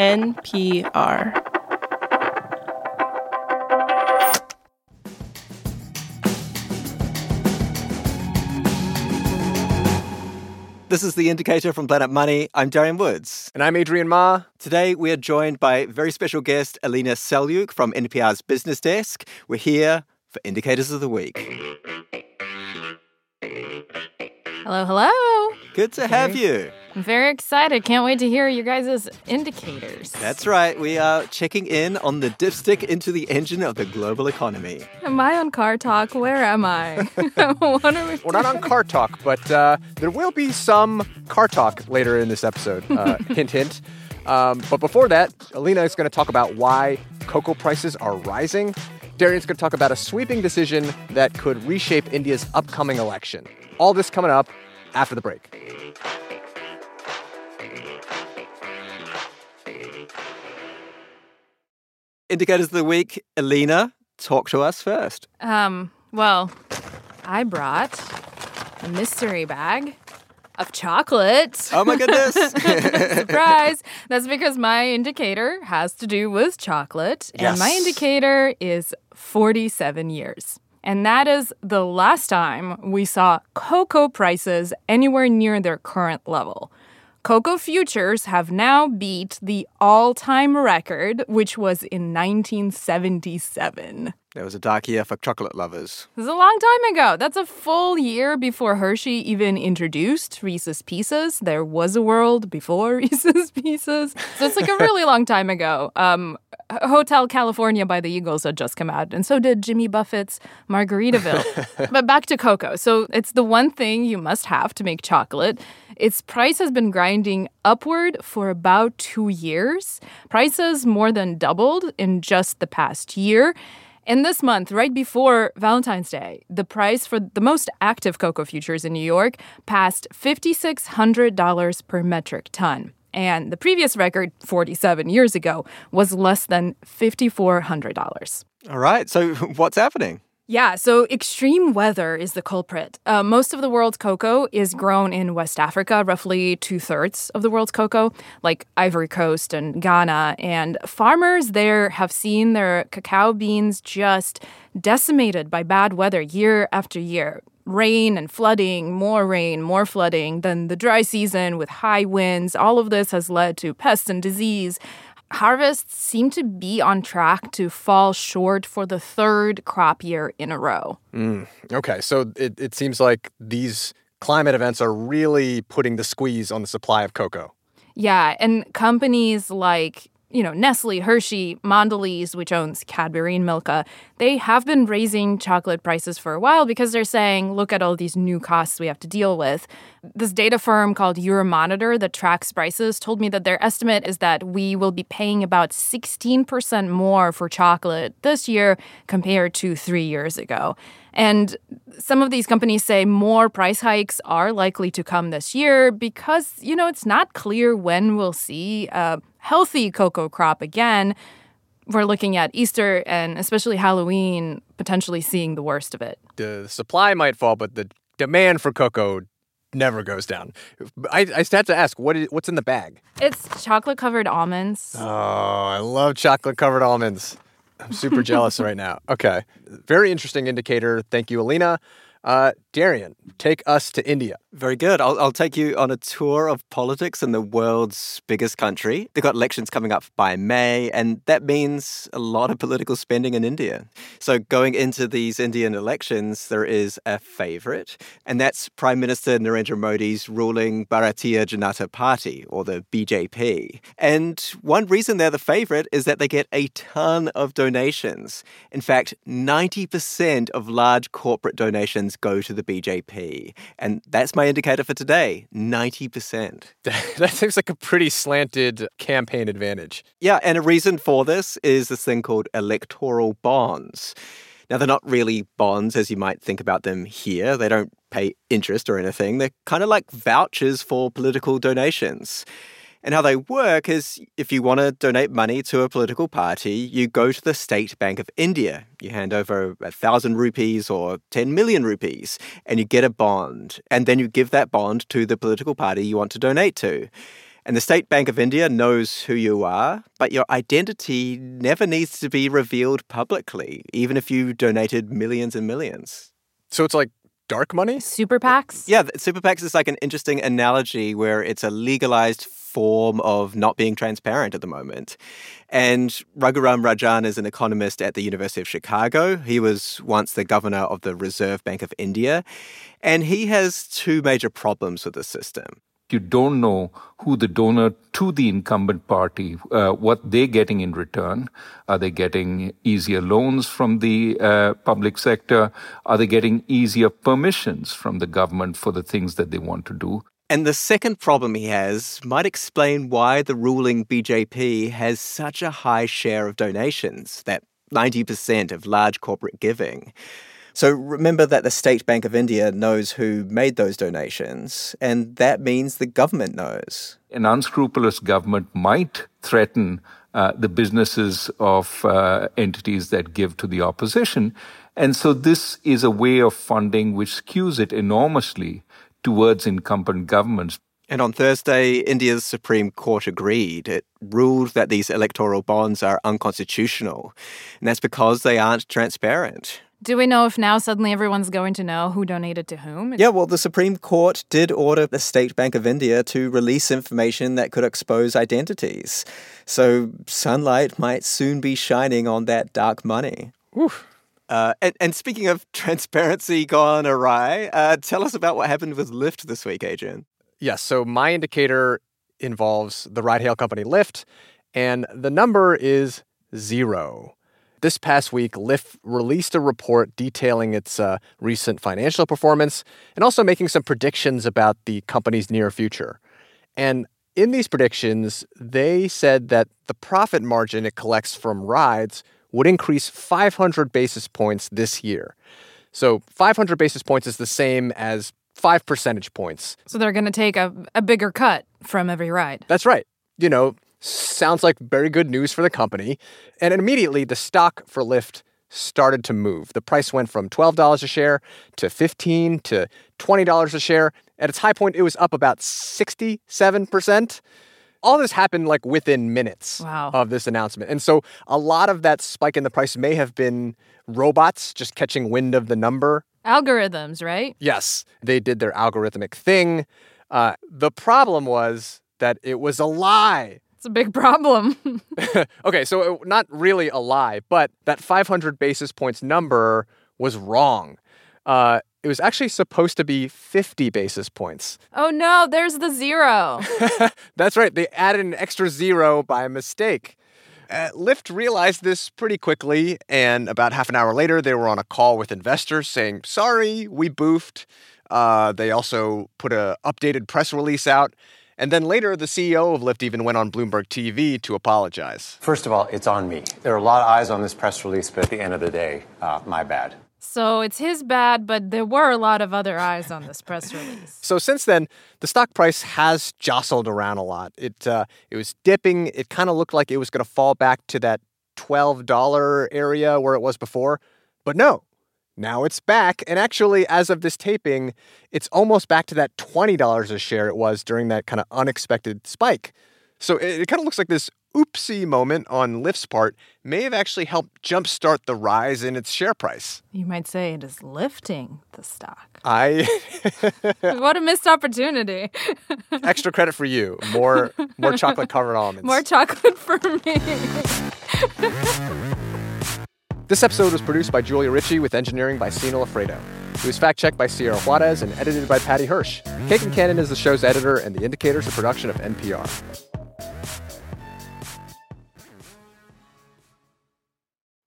NPR. This is The Indicator from Planet Money. I'm Darian Woods. And I'm Adrian Ma. Today, we are joined by very special guest, Alina Selyuk from NPR's Business Desk. We're here for Indicators of the Week. Hello, hello. Good to have you. I'm very excited. Can't wait to hear you guys' indicators. That's right. We are checking in on the dipstick into the engine of the global economy. Am I on Car Talk? Where am I? What are we We're not on Car Talk, but there will be some Car Talk later in this episode. Hint, hint. But before that, Alina is going to talk about why cocoa prices are rising. Darian's going to talk about a sweeping decision that could reshape India's upcoming election. All this coming up after the break. Indicators of the Week. Alina, talk to us first. Well, I brought a mystery bag of chocolate. Oh, my goodness. Surprise. That's because my indicator has to do with chocolate. Yes. And my indicator is 47 years. And that is the last time we saw cocoa prices anywhere near their current level. Cocoa futures have now beat the all-time record, which was in 1977. That was a dark year for chocolate lovers. This is a long time ago. That's a full year before Hershey even introduced Reese's Pieces. There was a world before Reese's Pieces. So it's like a really long time ago. Hotel California by the Eagles had just come out, and so did Jimmy Buffett's Margaritaville. But back to cocoa. So it's the one thing you must have to make chocolate. Its price has been grinding upward for about 2 years. Prices more than doubled in just the past year. And this month, right before Valentine's Day, the price for the most active cocoa futures in New York passed $5,600 per metric ton. And the previous record, 47 years ago, was less than $5,400. All right. So what's happening? Yeah, so extreme weather is the culprit. Most of the world's cocoa is grown in West Africa, roughly 2/3 of the world's cocoa, like Ivory Coast and Ghana. And farmers there have seen their cacao beans just decimated by bad weather year after year. Rain and flooding, more flooding. Then the dry season with high winds. All of this has led to pests and disease. Harvests seem to be on track to fall short for the third crop year in a row. Okay, so it seems like these climate events are really putting the squeeze on the supply of cocoa. Yeah, and companies like, Nestle, Hershey, Mondelez, which owns Cadbury and Milka, they have been raising chocolate prices for a while because they're saying, look at all these new costs we have to deal with. This data firm called Euromonitor that tracks prices told me that their estimate is that we will be paying about 16% more for chocolate this year compared to 3 years ago. And some of these companies say more price hikes are likely to come this year because, it's not clear when we'll see a healthy cocoa crop again. We're looking at Easter and especially Halloween potentially seeing the worst of it. The supply might fall, but the demand for cocoa never goes down. I had to ask, what's in the bag? It's chocolate-covered almonds. Oh, I love chocolate-covered almonds. I'm super jealous right now. Okay. Very interesting indicator. Thank you, Alina. Darian, take us to India. Very good. I'll take you on a tour of politics in the world's biggest country. They've got elections coming up by May, and that means a lot of political spending in India. So going into these Indian elections, there is a favorite, and that's Prime Minister Narendra Modi's ruling Bharatiya Janata Party, or the BJP. And one reason they're the favorite is that they get a ton of donations. In fact, 90% of large corporate donations go to the BJP. And that's my indicator for today, 90%. That seems like a pretty slanted campaign advantage. Yeah, and a reason for this is this thing called electoral bonds. Now, they're not really bonds as you might think about them here. They don't pay interest or anything. They're kind of like vouchers for political donations. And how they work is if you want to donate money to a political party, you go to the State Bank of India. You hand over 1,000 rupees or 10 million rupees and you get a bond. And then you give that bond to the political party you want to donate to. And the State Bank of India knows who you are, but your identity never needs to be revealed publicly, even if you donated millions and millions. So it's like dark money? Super PACs? Yeah, super PACs is like an interesting analogy where it's a legalized form of not being transparent at the moment. And Raghuram Rajan is an economist at the University of Chicago. He was once the governor of the Reserve Bank of India. And he has two major problems with the system. You don't know who the donor to the incumbent party, what they're getting in return. Are they getting easier loans from the public sector? Are they getting easier permissions from the government for the things that they want to do? And the second problem he has might explain why the ruling BJP has such a high share of donations, that 90% of large corporate giving. So remember that the State Bank of India knows who made those donations, and that means the government knows. An unscrupulous government might threaten the businesses of entities that give to the opposition. And so this is a way of funding which skews it enormously towards incumbent governments. And on Thursday, India's Supreme Court agreed. It ruled that these electoral bonds are unconstitutional, and that's because they aren't transparent. Do we know if now suddenly everyone's going to know who donated to whom? Yeah, well, the Supreme Court did order the State Bank of India to release information that could expose identities. So sunlight might soon be shining on that dark money. Oof. And speaking of transparency gone awry, tell us about what happened with Lyft this week, Adrian. Yes, so my indicator involves the ride-hail company Lyft, and the number is 0. This past week, Lyft released a report detailing its recent financial performance and also making some predictions about the company's near future. And in these predictions, they said that the profit margin it collects from rides would increase 500 basis points this year. So 500 basis points is the same as 5 percentage points. So they're going to take a bigger cut from every ride. That's right. You know, sounds like very good news for the company. And immediately, the stock for Lyft started to move. The price went from $12 a share to $15 to $20 a share. At its high point, it was up about 67%. All this happened like within minutes of this announcement. And so a lot of that spike in the price may have been robots just catching wind of the number. Algorithms, right? Yes, they did their algorithmic thing. The problem was that it was a lie. It's a big problem. Okay, so not really a lie, but that 500 basis points number was wrong. It was actually supposed to be 50 basis points. Oh no, there's the 0. That's right. They added an extra 0 by mistake. Lyft realized this pretty quickly, and about half an hour later, they were on a call with investors saying, sorry, we boofed. They also put an updated press release out. And then later, the CEO of Lyft even went on Bloomberg TV to apologize. First of all, it's on me. There are a lot of eyes on this press release, but at the end of the day, my bad. So it's his bad, but there were a lot of other eyes on this press release. So since then, the stock price has jostled around a lot. It was dipping. It kind of looked like it was going to fall back to that $12 area where it was before. But no, now it's back. And actually, as of this taping, it's almost back to that $20 a share it was during that kind of unexpected spike. So it kind of looks like this oopsie moment on Lyft's part may have actually helped jumpstart the rise in its share price. You might say it is lifting the stock. What a missed opportunity. Extra credit for you. More chocolate covered almonds. More chocolate for me. This episode was produced by Julia Ritchie with engineering by Sina Lafredo. It was fact-checked by Sierra Juarez and edited by Patty Hirsch. Kate Cannon is the show's editor, and The Indicator is a production of NPR.